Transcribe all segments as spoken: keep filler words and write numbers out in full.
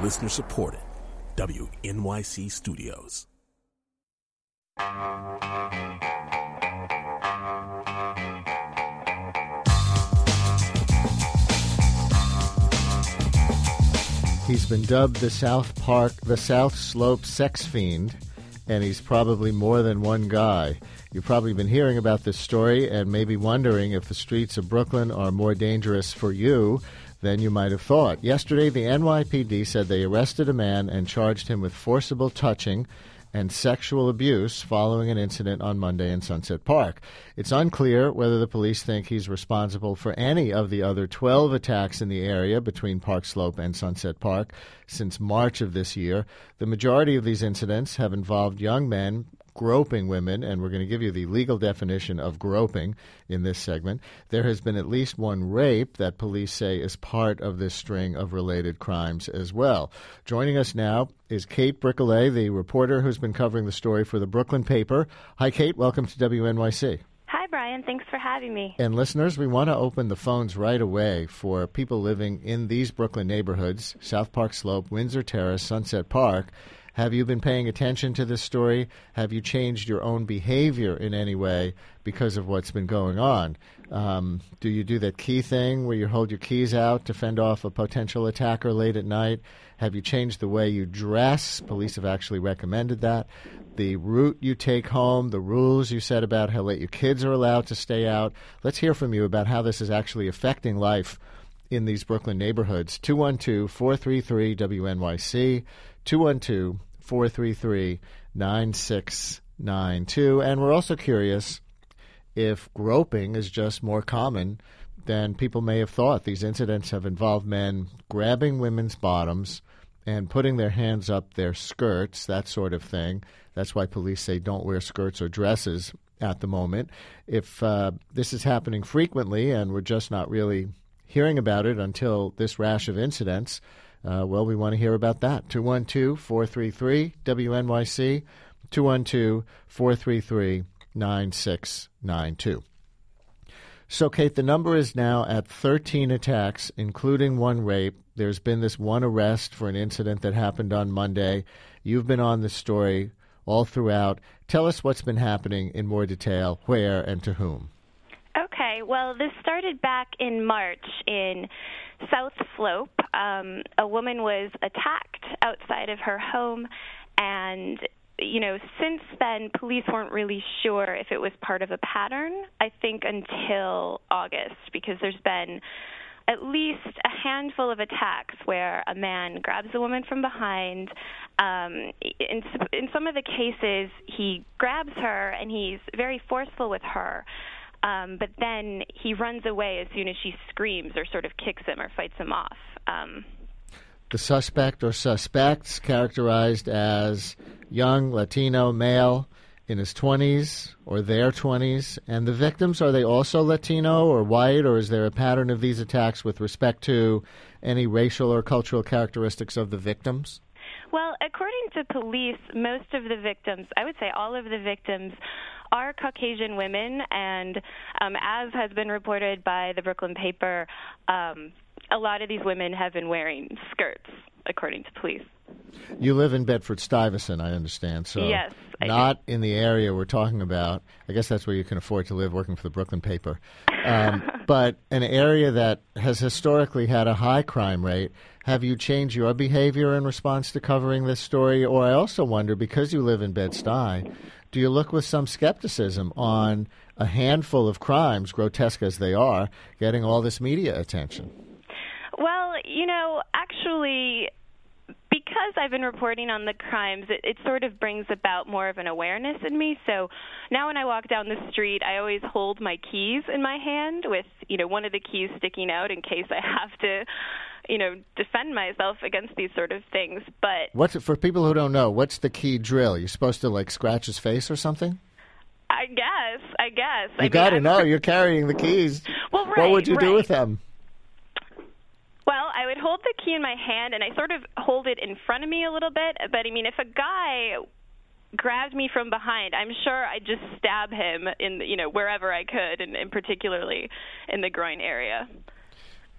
Listener supported. W N Y C Studios. He's been dubbed the South Park, the South Slope sex fiend, and he's probably more than one guy. You've probably been hearing about this story and maybe wondering if the streets of Brooklyn are more dangerous for you than you might have thought. Yesterday, the N Y P D said they arrested a man and charged him with forcible touching and sexual abuse following an incident on Monday in Sunset Park. It's unclear whether the police think he's responsible for any of the other twelve attacks in the area between Park Slope and Sunset Park since March of this year. The majority of these incidents have involved young men groping women, and we're going to give you the legal definition of groping in this segment. There has been at least one rape that police say is part of this string of related crimes as well. Joining us now is Kate Bricollet, the reporter who's been covering the story for the Brooklyn paper. Hi, Kate. Welcome to W N Y C. Hi, Brian. Thanks for having me. And listeners, we want to open the phones right away for people living in these Brooklyn neighborhoods, South Park Slope, Windsor Terrace, Sunset Park. Have you been paying attention to this story? Have you changed your own behavior in any way because of what's been going on? Um, do you do that key thing where you hold your keys out to fend off a potential attacker late at night? Have you changed the way you dress? Police have actually recommended that. The route you take home, the rules you set about how late your kids are allowed to stay out. Let's hear from you about how this is actually affecting life in these Brooklyn neighborhoods. two one two, four three three, W N Y C, two one two, four three three, nine six nine two. And we're also curious if groping is just more common than people may have thought. These incidents have involved men grabbing women's bottoms and putting their hands up their skirts, that sort of thing. That's why police say don't wear skirts or dresses at the moment. If uh, this is happening frequently and we're just not really hearing about it until this rash of incidents, uh, well, we want to hear about that. two one two, four three three, W N Y C, two one two, four three three, nine six nine two. So, Kate, the number is now at thirteen attacks, including one rape. There's been this one arrest for an incident that happened on Monday. You've been on the story all throughout. Tell us what's been happening in more detail, where and to whom. Okay, well, this started back in March in South Slope. Um, a woman was attacked outside of her home, and, you know, since then, police weren't really sure if it was part of a pattern, I think, until August, because there's been at least a handful of attacks where a man grabs a woman from behind. Um, in, in some of the cases, he grabs her, and he's very forceful with her. Um, but then he runs away as soon as she screams or sort of kicks him or fights him off. Um, the suspect or suspects characterized as young, Latino, male, in his twenties or their twenties. And the victims, are they also Latino or white, or is there a pattern of these attacks with respect to any racial or cultural characteristics of the victims? Well, according to police, most of the victims, I would say all of the victims, are Caucasian women, and um, as has been reported by the Brooklyn paper, um, a lot of these women have been wearing skirts, according to police. You live in Bedford-Stuyvesant, I understand, so yes, I not do. in the area we're talking about. I guess that's where you can afford to live, working for the Brooklyn paper. Um, but an area that has historically had a high crime rate. Have you changed your behavior in response to covering this story? Or I also wonder, because you live in Bed-Stuy, do you look with some skepticism on a handful of crimes, grotesque as they are, getting all this media attention? Well, you know, actually, because I've been reporting on the crimes, it, it sort of brings about more of an awareness in me. So now when I walk down the street, I always hold my keys in my hand with, you know, one of the keys sticking out in case I have to, you know, defend myself against these sort of things. But what's it, for people who don't know, what's the key drill? You're supposed to, like, scratch his face or something? I guess, I guess. You I got to mean, know. You're carrying the keys. Well, right, what would you right. do with them? Well, I would hold the key in my hand, and I sort of hold it in front of me a little bit. But, I mean, if a guy grabbed me from behind, I'm sure I'd just stab him in, you know, wherever I could, and, and particularly in the groin area.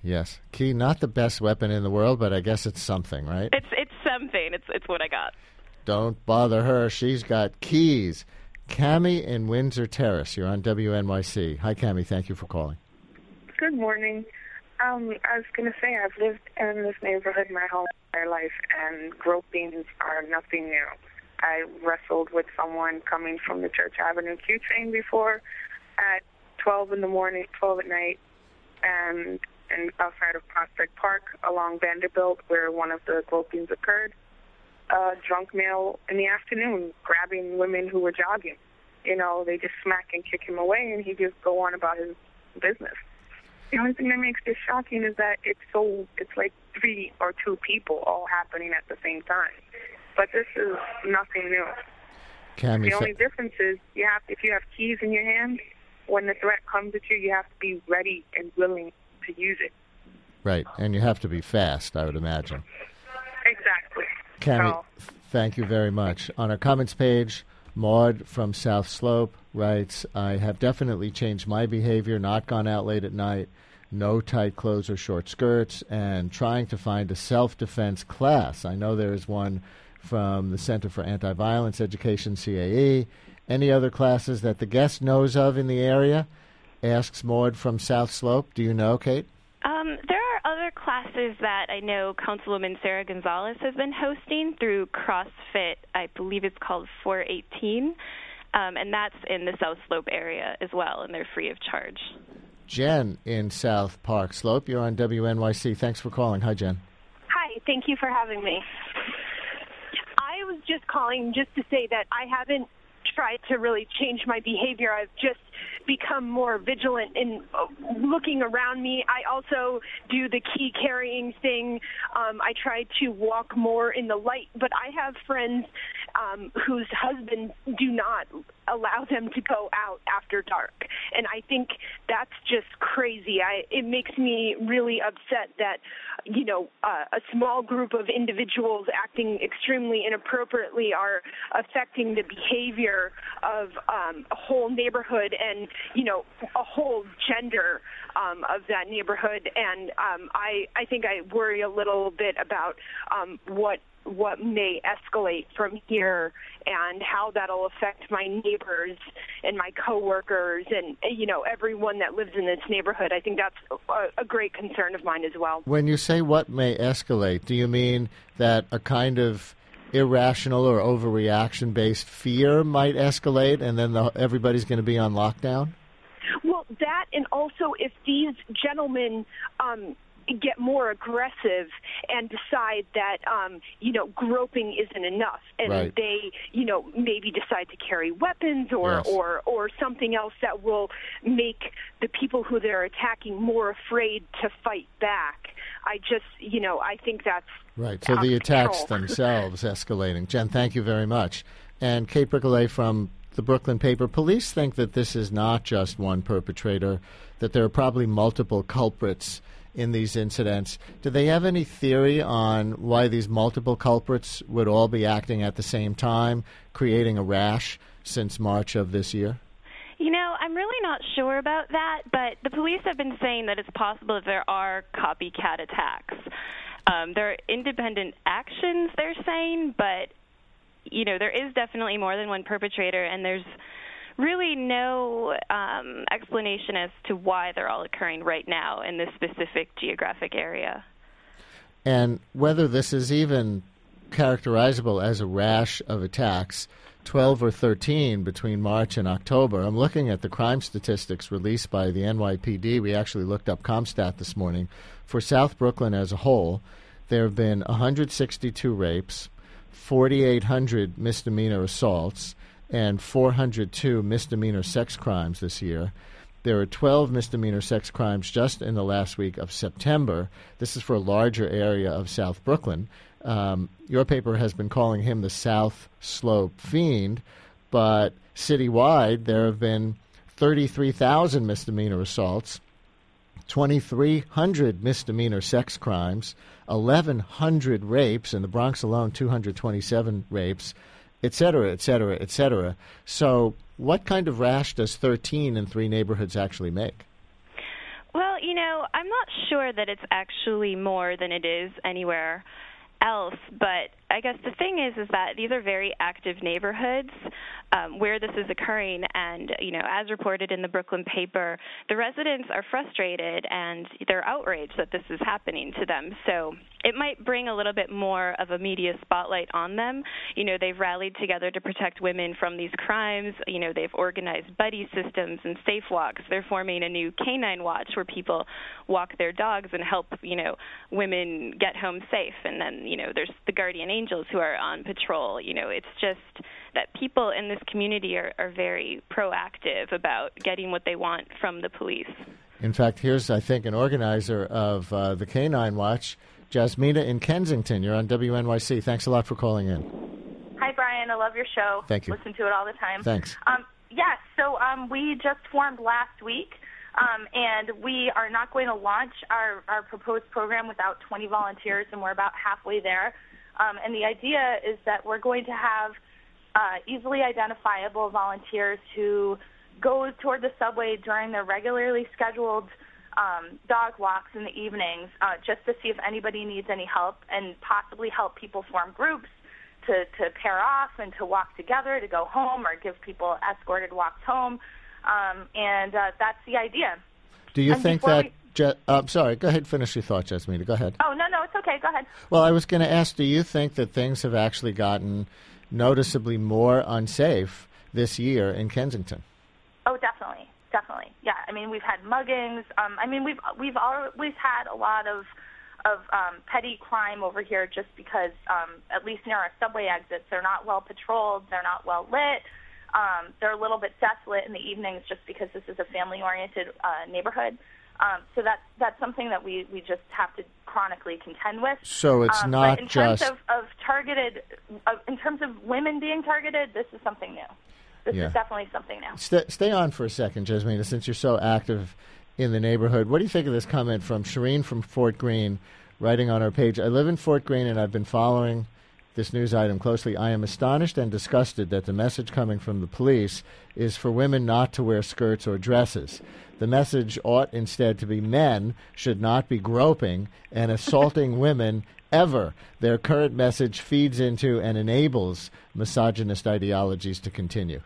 Yes. Key, not the best weapon in the world, but I guess it's something, right? It's it's something. It's it's what I got. Don't bother her. She's got keys. Cammie in Windsor Terrace. You're on W N Y C. Hi, Cammie. Thank you for calling. Good morning. Um, I was going to say I've lived in this neighborhood my whole entire life, and gropings are nothing new. I wrestled with someone coming from the Church Avenue Q train before at twelve in the morning, twelve at night, and, and outside of Prospect Park along Vanderbilt where one of the gropings occurred. A drunk male in the afternoon grabbing women who were jogging. You know, they just smack and kick him away, and he just go on about his business. The only thing that makes this shocking is that it's so, it's like three or two people all happening at the same time. But this is nothing new. Cammie, the only difference is you have, if you have keys in your hand, when the threat comes at you, you have to be ready and willing to use it. Right, and you have to be fast, I would imagine. Exactly. Cammie, so, thank you very much. On our comments page, Maud from South Slope writes, I have definitely changed my behavior, not gone out late at night, no tight clothes or short skirts, and trying to find a self-defense class. I know there is one from the Center for Anti-Violence Education, C A E. Any other classes that the guest knows of in the area? Asks Maud from South Slope. Do you know, Kate? Um, there are other classes that I know Councilwoman Sarah Gonzalez has been hosting through CrossFit. I believe it's called four eighteen, um, and that's in the South Slope area as well, and they're free of charge. Jen in South Park Slope. You're on W N Y C. Thanks for calling. Hi, Jen. Hi. Thank you for having me. I was just calling just to say that I haven't tried to really change my behavior. I've just become more vigilant in looking around me. I also do the key carrying thing. Um, I try to walk more in the light, but I have friends um, whose husbands do not allow them to go out after dark. And I think that's just crazy. I, it makes me really upset that, you know, uh, a small group of individuals acting extremely inappropriately are affecting the behavior of um, a whole neighborhood and, you know, a whole gender um, of that neighborhood. And um, I, I think I worry a little bit about um, what what may escalate from here and how that'll affect my neighbors and my coworkers and, you know, everyone that lives in this neighborhood. I think that's a, a great concern of mine as well. When you say what may escalate, do you mean that a kind of irrational or overreaction-based fear might escalate and then the, everybody's going to be on lockdown? Well, that, and also if these gentlemen um, get more aggressive and decide that, um, you know, groping isn't enough, and right. they, you know, maybe decide to carry weapons or, yes. or, or something else that will make the people who they're attacking more afraid to fight back. I just, you know, I think that's right. So the attacks control. themselves escalating. Jen, thank you very much. And Kate Bricollet from the Brooklyn paper. Police think that this is not just one perpetrator, that there are probably multiple culprits in these incidents. Do they have any theory on why these multiple culprits would all be acting at the same time, creating a rash since March of this year? You know, I'm really not sure about that, but the police have been saying that it's possible that there are copycat attacks. Um, there are independent actions, they're saying, but, you know, there is definitely more than one perpetrator, and there's really no um, explanation as to why they're all occurring right now in this specific geographic area. And whether this is even characterizable as a rash of attacks, twelve or thirteen between March and October. I'm looking at the crime statistics released by the N Y P D. We actually looked up CompStat this morning. For South Brooklyn as a whole, there have been one hundred sixty-two rapes, forty-eight hundred misdemeanor assaults, and four hundred two misdemeanor sex crimes this year. There are twelve misdemeanor sex crimes just in the last week of September. This is for a larger area of South Brooklyn. Um, your paper has been calling him the South Slope Fiend, but citywide there have been thirty-three thousand misdemeanor assaults, twenty-three hundred misdemeanor sex crimes, eleven hundred rapes, in the Bronx alone two hundred twenty-seven rapes, et cetera, et cetera, et cetera. So what kind of rash does thirteen in three neighborhoods actually make? Well, you know, I'm not sure that it's actually more than it is anywhere else, but I guess the thing is is that these are very active neighborhoods um, where this is occurring, and, you know, as reported in the Brooklyn paper, the residents are frustrated and they're outraged that this is happening to them. So it might bring a little bit more of a media spotlight on them. You know, they've rallied together to protect women from these crimes. You know, they've organized buddy systems and safe walks. They're forming a new canine watch where people walk their dogs and help, you know, women get home safe. And then, you know, there's the guardian angels who are on patrol. You know, it's just that people in this community are, are very proactive about getting what they want from the police. In fact, here's, I think, an organizer of uh, the Canine Watch, Jasmina in Kensington. You're on W N Y C. Thanks a lot for calling in. Hi, Brian. I love your show. Thank you. Listen to it all the time. Thanks. Um, yes, so um, we just formed last week, um, and we are not going to launch our, our proposed program without twenty volunteers, and we're about halfway there. Um, and the idea is that we're going to have uh, easily identifiable volunteers who go toward the subway during their regularly scheduled um, dog walks in the evenings, uh, just to see if anybody needs any help, and possibly help people form groups to, to pair off and to walk together to go home, or give people escorted walks home. Um, and uh, that's the idea. Do you and think before that... we- Je- uh, I'm sorry, go ahead, finish your thought, Jasmina. Go ahead. Oh, no, no, it's okay. Go ahead. Well, I was going to ask, do you think that things have actually gotten noticeably more unsafe this year in Kensington? Oh, definitely, definitely. Yeah, I mean, we've had muggings. Um, I mean, we've we've always had a lot of of um, petty crime over here, just because, um, at least near our subway exits, they're not well patrolled, they're not well lit. Um, they're a little bit desolate in the evenings, just because this is a family-oriented uh, neighborhood. Um, so that's that's something that we, we just have to chronically contend with. So it's um, not but in just terms of, of targeted, uh, in terms of women being targeted, this is something new. This Yeah. is definitely something new. Stay, stay on for a second, Jasmina, since you're so active in the neighborhood. What do you think of this comment from Shireen from Fort Greene, writing on our page? I live in Fort Greene, and I've been following this news item closely. I am astonished and disgusted that the message coming from the police is for women not to wear skirts or dresses. The message ought instead to be men should not be groping and assaulting women ever. Their current message feeds into and enables misogynist ideologies to continue.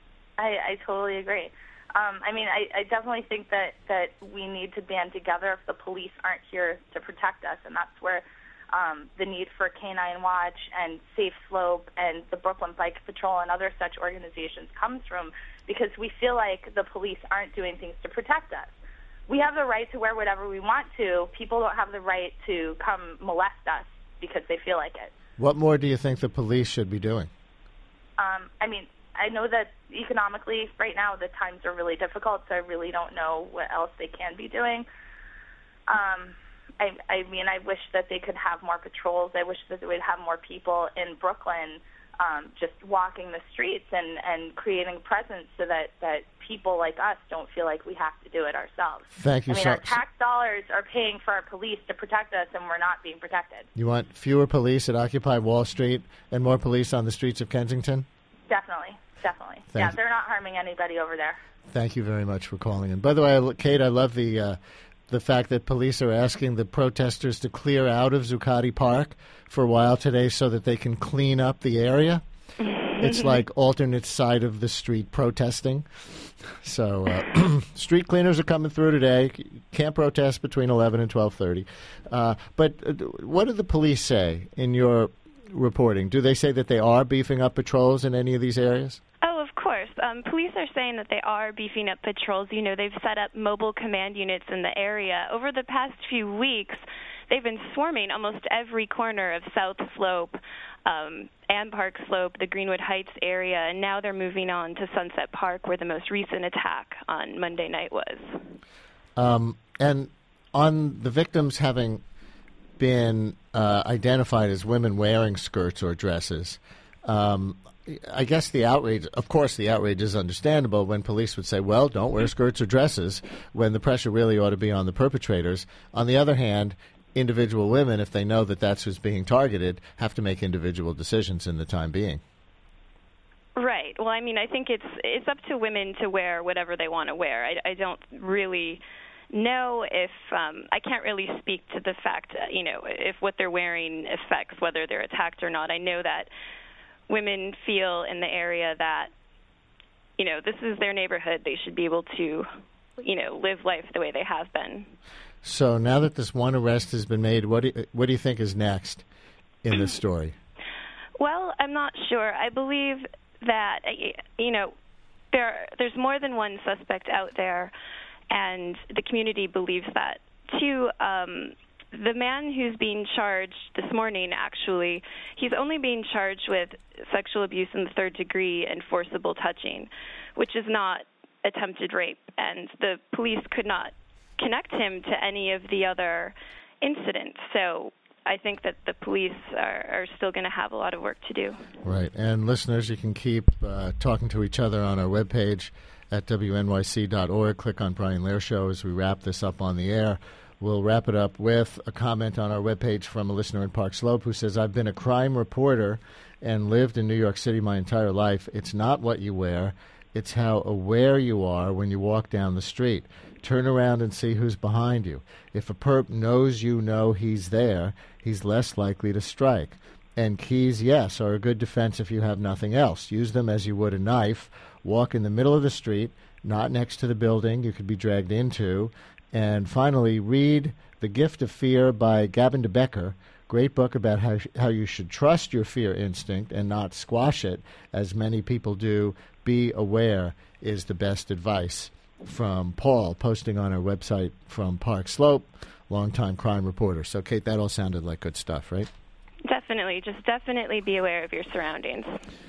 I, I totally agree. Um, I mean, I, I definitely think that, that we need to band together if the police aren't here to protect us, and that's where um, the need for Canine Watch and Safe Slope and the Brooklyn Bike Patrol and other such organizations comes from, because we feel like the police aren't doing things to protect us. We have the right to wear whatever we want to. People don't have the right to come molest us because they feel like it. What more do you think the police should be doing? Um, I mean, I know that economically right now the times are really difficult, so I really don't know what else they can be doing. Um, I, I mean, I wish that they could have more patrols. I wish that they would have more people in Brooklyn um, just walking the streets and, and creating a presence so that, that people like us don't feel like we have to do it ourselves. Thank you I mean, so our tax dollars are paying for our police to protect us, and we're not being protected. You want fewer police at Occupy Wall Street and more police on the streets of Kensington? Definitely, definitely. Thank yeah, you. they're not harming anybody over there. Thank you very much for calling in. By the way, I- Kate, I love the uh, the fact that police are asking the protesters to clear out of Zuccotti Park for a while today so that they can clean up the area. It's like alternate side of the street protesting. So uh, street cleaners are coming through today. Can't protest between eleven and twelve thirty. Uh, but uh, what do the police say in your reporting? Do they say that they are beefing up patrols in any of these areas? Oh, of course. Um, police are saying that they are beefing up patrols. You know, they've set up mobile command units in the area. Over the past few weeks, they've been swarming almost every corner of South Slope um, and Park Slope, the Greenwood Heights area, and now they're moving on to Sunset Park, where the most recent attack on Monday night was. Um, and on the victims having been uh, identified as women wearing skirts or dresses, um, I guess the outrage, of course, the outrage is understandable when police would say, well, don't wear skirts or dresses, when the pressure really ought to be on the perpetrators. On the other hand, individual women, if they know that that's who's being targeted, have to make individual decisions in the time being. Right. Well, I mean, I think it's it's up to women to wear whatever they want to wear. I, I don't really know if um, I can't really speak to the fact, uh, you know, if what they're wearing affects whether they're attacked or not. I know that women feel in the area that, you know, this is their neighborhood. They should be able to, you know, live life the way they have been. So now that this one arrest has been made, what do you, what do you think is next in this story? Well, I'm not sure. I believe that, you know, there there's more than one suspect out there, and the community believes that, too. Um, the man who's being charged this morning, actually, he's only being charged with sexual abuse in the third degree and forcible touching, which is not attempted rape, and the police could not connect him to any of the other incidents. So I think that the police are, are still going to have a lot of work to do. Right. And listeners, you can keep uh, talking to each other on our webpage at W N Y C dot org. Click on Brian Lehrer Show as we wrap this up on the air. We'll wrap it up with a comment on our webpage from a listener in Park Slope who says, I've been a crime reporter and lived in New York City my entire life. It's not what you wear. It's how aware you are when you walk down the street. Turn around and see who's behind you. If a perp knows you know he's there, he's less likely to strike. And keys, yes, are a good defense if you have nothing else. Use them as you would a knife. Walk in the middle of the street, not next to the building you could be dragged into. And finally, read The Gift of Fear by Gavin de Becker. Great book about how how you should trust your fear instinct and not squash it, as many people do. Be aware is the best advice. From Paul, posting on our website from Park Slope, longtime crime reporter. So, Kate, that all sounded like good stuff, right? Definitely. Just definitely be aware of your surroundings.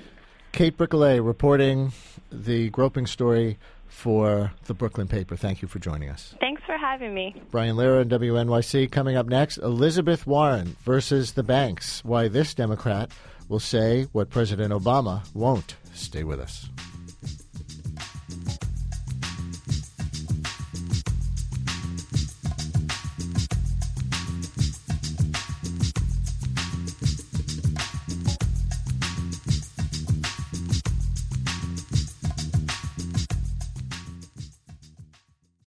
Kate Bricolet reporting the groping story for the Brooklyn paper. Thank you for joining us. Thanks for having me. Brian Lehrer and W N Y C. Coming up next, Elizabeth Warren versus the banks. Why this Democrat will say what President Obama won't. Stay with us.